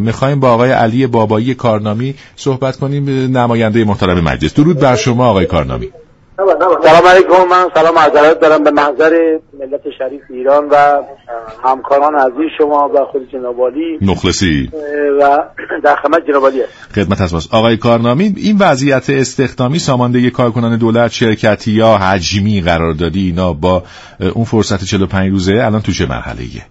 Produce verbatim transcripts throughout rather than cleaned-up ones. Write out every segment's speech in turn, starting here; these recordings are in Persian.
میخوایم با آقای علی بابایی کارنامی صحبت کنیم، نماینده محترم مجلس. درود بر شما آقای کارنامی. سلام علیکم. من سلام عرض دارم به محضر ملت شریف ایران و همکاران عزیز شما و خود جناب عالی مخلصی و در خدمت جناب عالی است. خدمت هست. آقای کارنامی، این وضعیت استخدامی ساماندهی کارکنان دولت، شرکتی یا حجمی قراردادی، اینا با اون فرصت چهل و پنج روزه الان تو چه مرحله‌ایه؟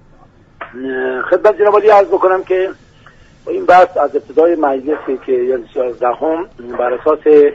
خدمت جناب عالی عرض بکنم که این بحث از ابتدای مجلسی که یعنی سیزدهم بر اساس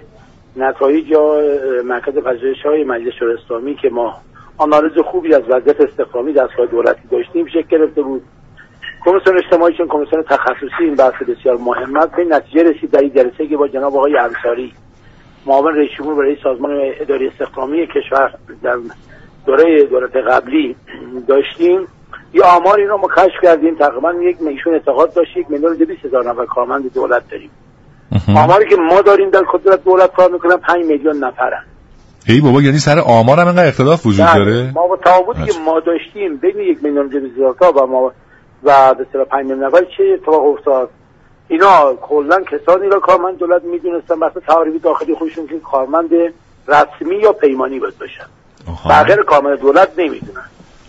نتایج یا مرکز پژوهش‌های مجلس شورای اسلامی که ما آنالیز خوبی از وضعیت استخدامی دستگاه دولتی داشتیم شکل گرفته بود. کمیسیون اجتماعی چون کمیسیون تخصصی این بحث بسیار مهم است، به نتیجه رسید در این جلسه که با جناب آقای انصاری معاون رئیس جمهور برای سازمان اداره استخدامی کشور در دوره دولت قبلی داشتیم، یه آمار این رو ما کشف کردیم. تقریبا یک میلیون اعتقاد داشت یک میلیون و دویست هزار نفر کارمند دولت داریم. آماری که ما داریم در کدورت دولت کار میکنن پنج میلیون نفرن. ای بابا، یعنی سر آمار هم اینقدر اختلاف وجود داره؟ ما با تعهدی که ما داشتیم بین یک میلیون و دویست هزار تا و ما و به اصطلاح پنج میلیون نفر چه اتفاق افتاد؟ اینا کلا کسانی را کارمند دولت میدونستن واسه تعریف داخلی خودشون که کارمند رسمی یا پیمانی باید باشن. بقیه کارمند دولت نمیدونن.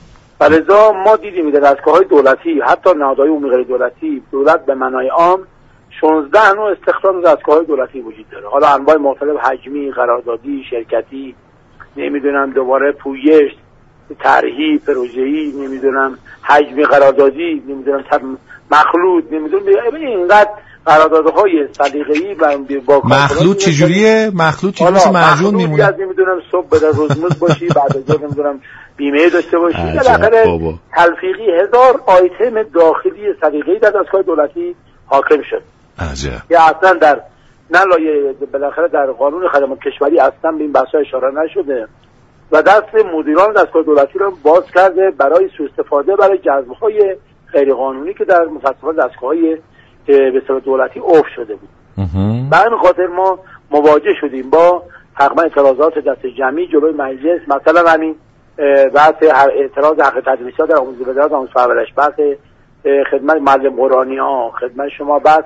ولذا ما دیدیم در دستگاه‌های دولتی، حتی نهادهای عمومی غیر دولتی، دولت به معنای عام شانزده نوع استخدام دستگاه‌های دولتی وجود داره. حالا انواع مختلف، حجمی، قراردادی، شرکتی، نمیدونم دوباره پویش، طرحی، پروژه‌ای، نمیدونم حجمی قراردادی، نمیدونم مخلوط، نمیدونم اینقدر قراردادهای سلیقه‌ای و با مخلوط چجوریه؟ مخلوط چجوری مثل معجون میمونه؟ نمیدونم صبح به روزمز باشی، بعد از ظهر نمیدونم بیمه داشته باشی، بالاخره تلفیقی هزار آیتم داخلی سلیقه‌ای در دستگاه دولتی حاکم شد. عجب. یا اصلا در نه لایه بالاخره در قانون خدمات کشوری اصلا به این بحث‌ها اشاره نشده و دست مدیران دستگاه دولتی رو باز کرده برای سوء استفاده برای جذب‌های غیر قانونی که در متأسفانه دستگاه‌های به اصطلاح دولتی اوف شده بود. به همین خاطر ما مواجه شدیم با تقریبا اعتراضات دست جمعی جلوی مجلس، مثلا همین بحث اعتراض حق تدریسیات در آموزش و پرورش، آموزش پرورش، بحث خدمت معلم قرآنی ها، خدمت شما بحث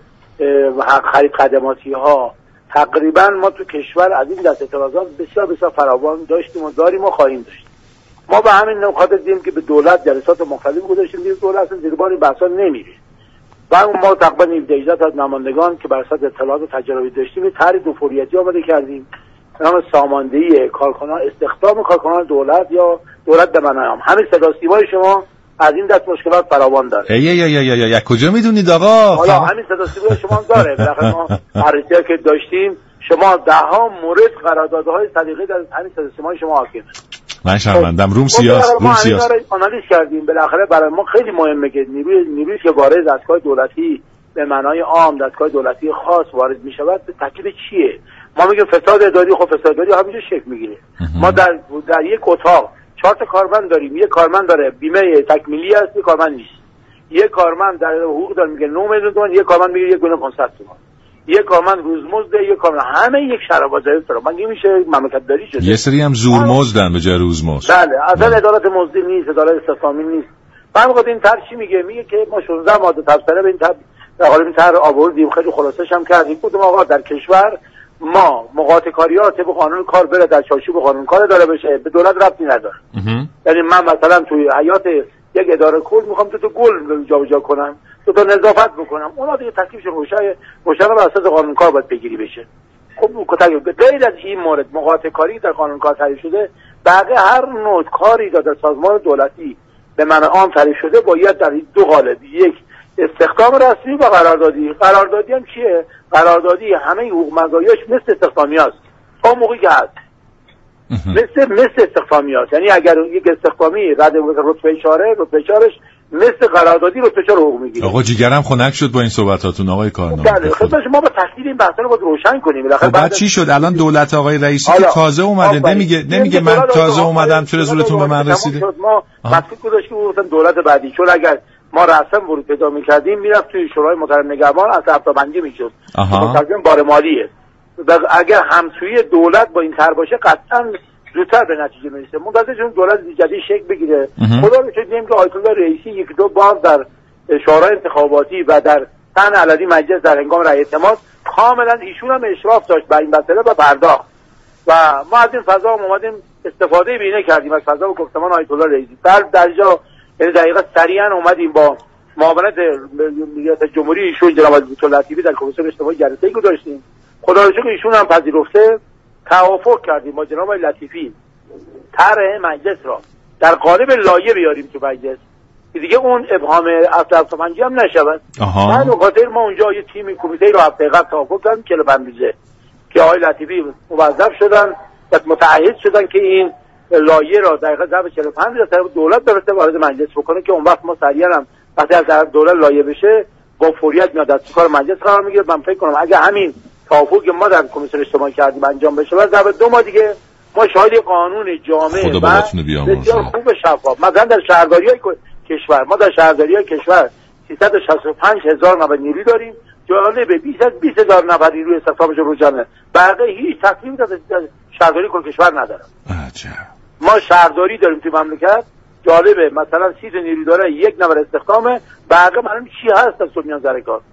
حق خرید خدماتی ها. تقریبا ما تو کشور از این دست اعتراضات بسیار بسیار فراوان داشتیم و داریم و خواهیم داشت. ما به همین نکات دیدیم که به دولت جلسات مختلف گذاشتیم، دیدیم دولت اصلا زیر بار بحثا نمیره. و ما تقریبا هفده از نمایندگان که بر اساس اطلاعات و تجاربی داشتیم طرح دو فوریتی آماده کردیم به نام ساماندهی کارکنان استخدام کارکنان دولت یا دولت به معنای عام. همین صدا سیمای شما از این دست مشکلات فراوان داره. ای ای ای ای ای کجا میدونید آقا؟ حالا همین صدا سیمای شما هم داره. بالاخره ما بررسی که داشتیم شما ده ها مورد قراردادهای سلیقه‌ای در همین صدا سیمای شما حاکمه. من شرمندم. روم سیاست روم سیاست آنالیز کردیم. بالاخره برای ما خیلی مهمه که نیروی نیرویی که وارد دستگاه دولتی به معنای عام دستگاه دولتی خاص وارد میشود تکلیف چیه؟ ما میگیم فساد اداری، خب فساد اداری همینجا شکل میگیره. ما در در یک اتاق چهار تا کارمند داریم، یک کارمند داره بیمه تکمیلی است، یک کارمند نیست. یک کارمند در حقوق داره میگه نه میلیون تومان، یک کارمند میگه یک میلیون و پانصد تومان. یک کارمند روزمزد، یک کارمند همه یک شرابازی داره. مگه میشه مملکت داری شده؟ یه سری هم زورمزدن به جای روزمزد. بله، اصلا ادارات مزدی نیست، ادارات استخدامی نیست. بعد این طرح چی میگه؟ میگه که ما شانزده ماده تفسیر به این طرح در حال این طرح آوردیم، خیلی خلاصش هم کردیم. گفتم آقا در کشور ما مقاطع کاریات به قانون کار بره در چارچوب قانون کار اداره بشه، به دولت ربطی نداره. یعنی من مثلا توی حیات یک اداره کل میخوام تو تو گل جابجا کنم، تو تو نظافت بکنم، اونا دیگه تکلیفشون روشن روشن بر اساس قانون کار باید بگیری بشه. خب به غیر از این مورد مقاطع کاری در قانون کار تعریف شده، بقیه هر نوع کاری که در سازمان دولتی به معنای عام تعریف شده باید در دو قالب، یک استخدام رسمی و قراردادی. قراردادی هم چیه؟ قراردادی همه حقوق مزایاش مثل استخدامی هست تا موقعی که هست مثل مثل استخدامی هست. یعنی اگر یک استخدامی رد رتبه چهاره رتبه چهارش مثل قراردادی رتبه چهار حقوق میگیره. آقا جیگرم خنک شد با این صحبتاتون آقای کارنامه. بله، خب ما با تحلیل این بحثا رو باید روشن کنیم. خب بعد چی شد؟ الان دولت آقای رئیسی که تازه اومده نمیگه نمیگه من تازه اومدم چرا زورتون به من رسیده؟ ما مسئول گذاشتیم گفتن دولت بعدی، چون اگر ما رسما ورود پیدا می‌کردیم میرفت توی شورای محترم نگهبان از هفته‌بندی میشد. مستلزم بار مالیه. اگر همسویی دولت با این طرح باشه قطعاً زودتر به نتیجه میرسه. منتظر شدیم دولت جدید شکل بگیره. خدا رو شکر دیدیم که آیت الله رئیسی یک دو بار در شورای انتخاباتی و در صحن علنی مجلس در هنگام رأی اعتماد کاملا ایشون هم اشراف داشت بر این مسئله و پرداخت و ما از این فضا اومدیم استفاده بینه کردیم از فضا و گفتمان آیت الله رئیسی. بعد در جا یعنی دقیقاً سریعا اومدیم با معاونت ریاست جمهوری ایشون جناب دکتر لطیفی در کمیسیون اجتماعی جلسه‌ای گذاشتیم. خدا رو شکر ایشون هم پذیرفته. توافق کردیم با جناب لطیفی طرح مجلس را در قالب لایحه بیاریم تو مجلس که دیگه اون ابهام اصل افسانجی هم نشود. بعد خاطر ما اونجا یه تیم کمیته رو هفته قبل توافق کردیم چهل و پنج روزه که آقای لطیفی موظف شدن و متعهد شدن که این لایحه را دقیقاً ظرف چهل و پنج روز طرف دولت برسه وارد مجلس بکنه که اون وقت ما سریعا هم وقتی از طرف دولت لایحه بشه با فوریت میاد دست کار مجلس قرار میگیره. من فکر کنم اگه همین توافقی ما در کمیسیون اجتماعی کردیم انجام بشه و ظرف دو ماه دیگه ما شاهد قانون جامع و بسیار خوب شفاف مثلا در شهرداری‌های کشور ما در شهرداری‌های کشور سیصد و شصت و پنج هزار نفر نیروی داریم جالبه بیش از بیست هزار نفر نیروی استخدامش رو جمعه بقیه هیچ تکلیفی در شهرداری کل کشور نداره. عجب. ما شهرداری داریم توی مملکت جالبه مثلا سی تا نیروی داره یک نفر استخدامه بقیه معلوم چی هست از صبح میان سر کار.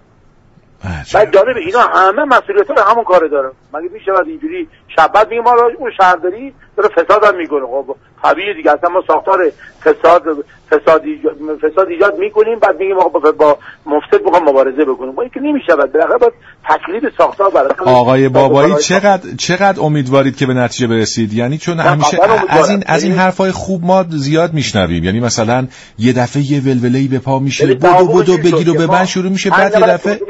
بعد جالبه اینا همه مسئولیت رو همون کار دارن. مگه میشه بعد اینجوری شبت میگه ما اون شهرداری داره فساد هم میکنه. خب طبیعیه دیگه اصلا ما ساختار فساد فساد ایجاد فساد ایجاد میکنیم بعد میگیم ما با, با مفسد میخوام مبارزه بکنیم. ما اینکه نمیشه بعد بالاخره باید تکلیف ساختار برای آقای بابایی چقدر چقدر امیدوارید که به نتیجه برسید؟ یعنی چون همیشه از این از این حرفای خوب ما زیاد میشنویم یعنی مثلا یه دفعه یه ولوله‌ای به پا میشه بدو بدو بگیر و ببند شروع میشه بعد یه دفعه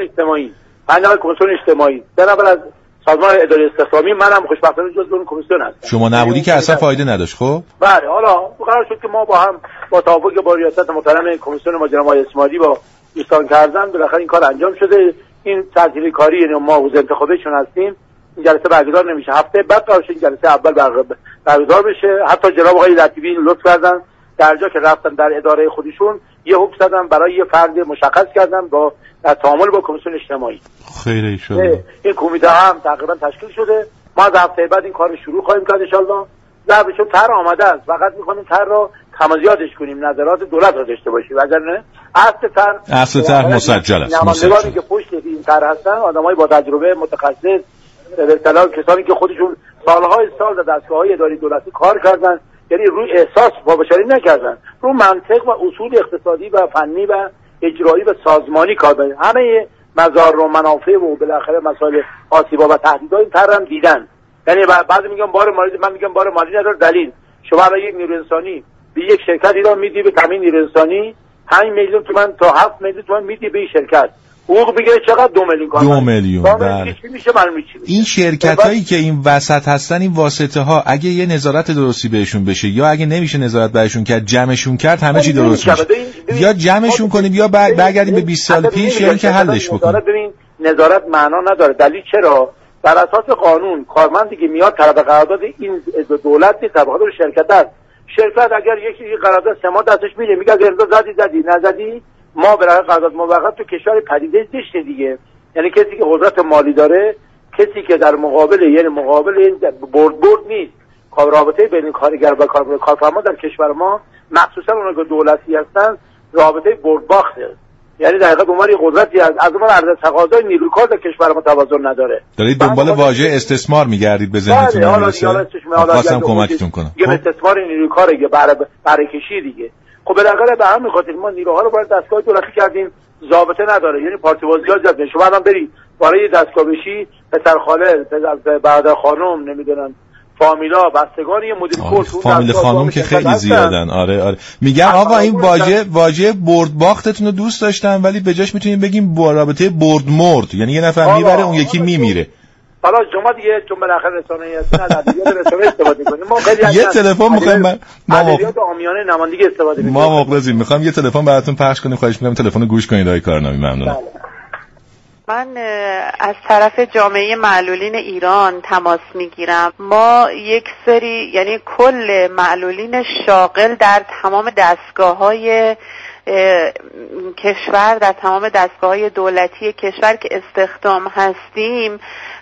من در کمیسیون اجتماعی در اول از سازمان اداره استخدامی منم خوشبختانه جزو اون کمیسیون هستم. شما نبودی که اصلا فایده نداشت. خب بله حالا قرار شد که ما با هم با توافق با ریاست محترم کمیسیون ما جناب آقای اسماعیلی با دوستان کردن بالاخره این کار انجام شده. این تحصیلی کاری یعنی ما حوزه انتخابیشون هستیم این جلسه برگزار نمیشه هفته بعد قرار شد این جلسه اول برگزار بشه. حتی جناب آقای لطیفی لطف کردن در جا که رفتن در اداره خودشون یه حکم زدن برای یه فرد مشخص کردن با در تعامل با کمیسیون اجتماعی. خیلی شده. این کمیته هم تقریبا تشکیل شده. ما از هفته بعد این کار رو شروع خواهیم کرد ان شاء الله. ضربشون طرح آماده است. فقط می‌خوایم طرح رو تمازیاتش کنیم نظرات دولت رو داشته باشیم. وگرنه اصل طرح اصل طرح مسجل است. نمایندگانی که پشت این طرح هستن آدمای با تجربه متخصص به اصطلاح کسانی که خودشون سالهای سال در دستگاه‌های اداری دولتی کار کردن یعنی روی احساس پابشاری نکردن رو منطق و اصول اقتصادی و فنی و اجرایی و سازمانی کار کردن. همه مضار و منافع و بالاخره مسائل آسیبا و تهدیدها این طرح هم دیدن. یعنی بعضی میگن بار مالی من میگم بار مالی نداره دلیل شما برای یک نیروی انسانی به یک شرکت ایران میدی به تامین نیروی انسانی پنج میلیون تومان تا هفت میلیون تومان میدی به این شرکت حقوق میگیره چقدر دو میلیون کار دو میلیون بله. میشه معلوم میشه این شرکت هایی که این وسط هستن این واسطه ها اگه یه نظارت درستی بهشون بشه یا اگه نمیشه نظارت بهشون کرد جمعشون کرد همه چی درست میشه یا جمعشون کنیم یا برگردیم به بیست سال پیش یا اینکه حلش بکنیم. ببین نظارت معنا نداره. دلیل چرا؟ بر اساس قانون کارمندی که میاد طلب قرارداد این دولت نیست طبقات شرکت است. شرکت اگر یکی قرارداد سه ماه دستش میره میگه اگر امضا زدی زدی نزدی ما برای قرارداد موقت تو کشور پدیده زشته دیگه. یعنی کسی که قدرت مالی داره کسی که در مقابل یعنی مقابل این برد برد نیست. رابطه بین کارگر و کارفرما در کشور ما مخصوصا اونها که دولتی هستن رابطه برد باخته. یعنی در حقیقت اونوری قدرتی از از اون عرضه تقاضای نیروی کار در کشور ما توازن نداره. دارید دنبال واژه استثمار میگردید به ذهنتون میرسه. خواستم کمکتون کنم. یه استثمار نیروی کاره یه برای کشی دیگه. خب بالاخره به همین خاطر ما نیروها رو برای دستگاه دولتی کردیم ضابطه نداره. یعنی پارتی بازی‌ها زیاد شما الان برید برای دستگاه بشی پسر خاله پسر برادر خانم نمیدونن فامیلا بستگان یه مدیر کل فامیل خانم که خیلی زیادن. آره آره میگم آقا این واژه واژه برد باختتون رو دوست داشتم ولی به جاش میتونیم بگیم با رابطه برد مرد یعنی یه نفر میبره اون یکی میمیره. حالا شما دیگه چون بالاخره رسانه‌ای هستین از ادبیات رسانه‌ای استفاده کنید. ما خیلی یه تلفن می‌خوایم ما ادبیات عامیانه نمایندگی استفاده کنیم. ما مخلصیم. می‌خوام یه تلفن براتون پخش کنیم. خواهش می‌کنم تلفن رو گوش کنید آقای کارنامی. ممنونم. من از طرف جامعه معلولین ایران تماس میگیرم. ما یک سری یعنی کل معلولین شاغل در تمام دستگاه‌های کشور، در تمام دستگاه‌های دولتی کشور که استخدام هستیم،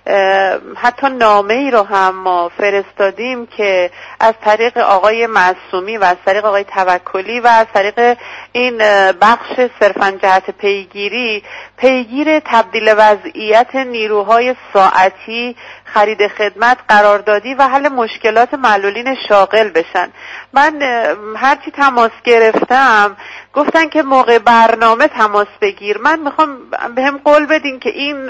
حتی نامه ای رو هم ما فرستادیم که از طریق آقای معصومی و از طریق آقای توکلی و از طریق این بخش صرفاً جهت پیگیری پیگیر تبدیل وضعیت نیروهای ساعتی، خرید خدمت، قراردادی و حل مشکلات معلولین شاغل بشن. من هرچی تماس گرفتم گفتن که موقع برنامه تماس بگیر. من میخوام بهم قول بدین که این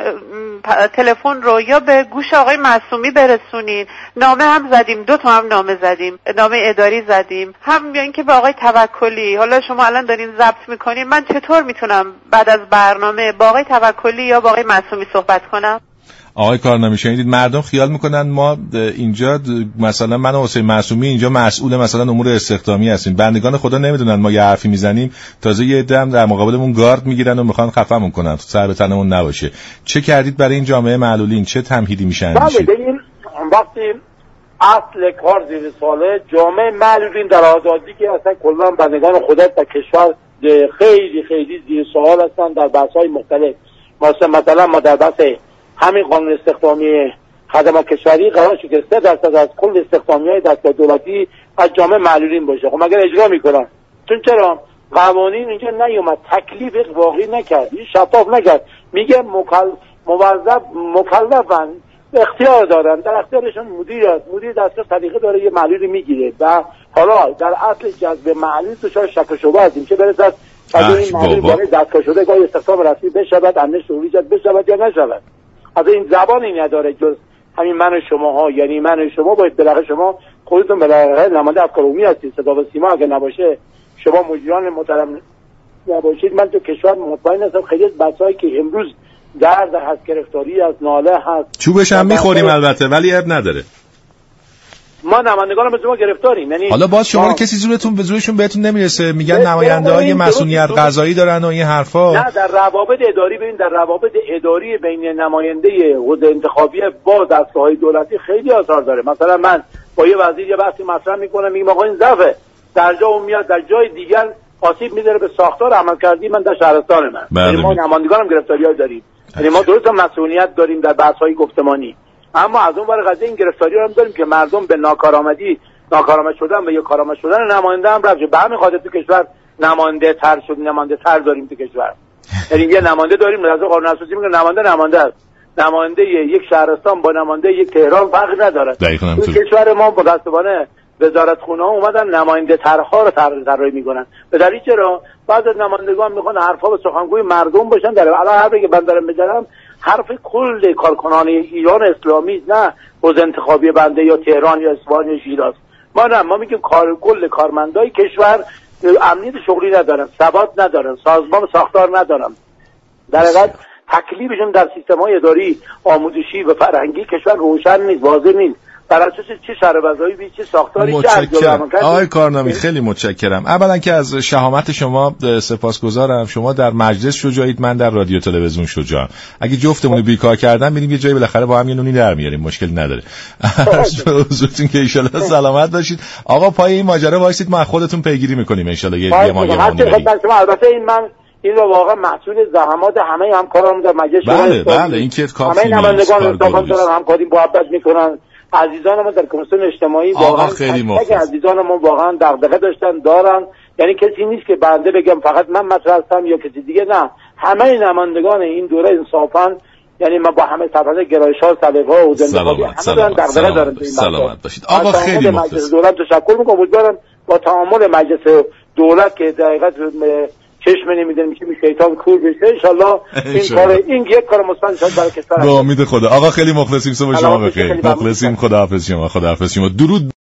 تلفن رو یا به گوش آقای معصومی برسونین، نامه هم زدیم، دو تا هم نامه زدیم، نامه اداری زدیم، هم یا اینکه به آقای توکلی. حالا شما الان دارین ضبط میکنین، من چطور میتونم بعد از برنامه با آقای توکلی یا با آقای معصومی صحبت کنم؟ آقای کارنامی شنیدید، مردم خیال میکنن ما اینجا مثلا من و حسین معصومی اینجا مسئول مثلا امور استخدامی هستیم. بندگان خدا نمیدونن ما یه حرفی میزنیم تازه یه دم در مقابلمون گارد میگیرن و میخوان خفمون کنن، سر به تنمون نباشه. چه کردید برای این جامعه معلولین؟ چه تمهیدی میشه اندیشید؟ بله، این وقتی اصل کار زیر ساله جامعه معلولین در آزادی که اصلا کلا بندگان خدا در کشور خیلی خیلی زیر سوال هستن در بحث‌های مختلف. مثلا ما در بحث همین قانون استخدامی خدمات کشوری قرار شد که سه درصد از کل استخدامی‌های دستگاه دولتی از جامعه معلولین باشه. خب مگر اجرا میکنن؟ چون چرا قوانین اینجا نیومد، تکلیف واقعی نکرد، شفاف نکرد. میگه مکل... موظف مکلفن، اختیار دارن، در اختیارشون مدیر است. مدیر دستگاه طریقه داره یه معلولی میگیره و حالا در اصل جذب معلول دچار شک و شبهه هستیم چه برسد از این معلول برای دستگاه شده گاهی استخدام رسمی بشود، امنش شغلی جد بشود یا نشود. از این زبانی نداره جز همین من و شما ها. یعنی من و شما باید بالاخره شما خودتون بالاخره نماینده افکار عمومی هستید، صدا و سیما اگه نباشه، شما مدیران محترم نباشید، من تو کشور مطمئن هستم خیلی از بچه‌هایی که امروز درد هست، گرفتاری از ناله هست، چوبش هم میخوریم البته ولی عیب نداره. ما نمایندگان به شما گرفتاریم. یعنی حالا باز شما رو کسی زورتون به زورشون بهتون نمیرسه، میگن نماینده‌های مسئولیت قضایی دارن و این حرفا. نه، در روابط اداری ببین، در روابط اداری بین نماینده حوزه انتخابی با دستگاه‌های دولتی خیلی آثار داره. مثلا من با یه وزیر یه بحثی مطرح میکنم، میگم آقا این ضعفه، در جا اون میاد در جای دیگر آسیب میذاره به ساختار عملکردی من در شهرستان من. یعنی ما نمایندگان هم گرفتاری‌ها داریم. یعنی ما درست مسئولیت داریم در بحث‌های گفتمانی، اما از اون ور قضیه این گرفتاری رو هم داریم که مردم به ناکارآمدی ناکارآمد شدن و یا کارآمد شدن نماینده هم رفت. به همین خاطر تو کشور نماینده تر شد، نماینده تر داریم تو کشور. یعنی یه نماینده داریم از قانون اساسی میگه نماینده نماینده است. نماینده یک شهرستان با نماینده یک تهران فرق نداره. تو کشور ما متأسفانه وزارتخونه ها اومدن نماینده ترها رو طراحی میکنن. به دلیل چرا بعضی از نمایندگان میخوان حرفا به سخنگوی مردم باشن. در الان حرفی که من دارم میزنم حرف کل کارکنان ایران اسلامی، نه حوزه انتخابی بنده یا تهران یا اصفهان یا شیراز. ما نه، ما میگیم کار کل کارمندای کشور امنیت شغلی ندارن، ثبات ندارن، سازمان ساختار ندارن. در حقیقت تکلیفشون در سیستم‌های اداری، آموزشی و فرهنگی کشور روشن نیست، واضح نیست. بر اساس چه شرع وظایفی، چه ساختاری، چه متشکرم آقای کارنامی، خیلی متشکرم. اولا که از شهامت شما سپاسگزارم. شما در مجلس شجاعید، من در رادیو تلویزیون شجاعم. اگه جفتمون بیکار کردن بریم یه جایی بالاخره با هم یه نونی در میاریم، مشکلی نداره. حضورتون که ان شاء الله سلامت باشید. آقا پای این ماجرا وایسید، ما خودتون پیگیری میکنیم ان شاء الله. یه یه ماه البته این من این رو واقعا محصول زحمات همه همکاران در مجلس بله بله این که کافی همه نمایندگان انتخاب دارن، همکاری محبت میکنن. عزیزان ما در کمیسیون اجتماعی واقعا خیلی مخلص، عزیزان ما واقعا دغدغه داشتن دارن. یعنی کسی نیست که بنده بگم فقط من مطرح هستم یا کسی دیگه، نه، همه نمایندگان این دوره انصافا، یعنی ما با همه طرفه گرایش‌ها، سلیقه‌ها و انتخابی همه دارن دغدغه دارن. سلامت باشید آقا، خیلی مخلص. دولت تشکر میکنم، امیدوارم با تعامل مجلس دولت که در حقیقت چشم نمیدن میشه شیطان کور بشه ان شاء الله این کار این یک کار مثبت شد برای کشور. با امید خدا. آقا خیلی مخلصیم، صبح شما بخیر. مخلصیم، خداحافظ شما. خداحافظ شما. درود.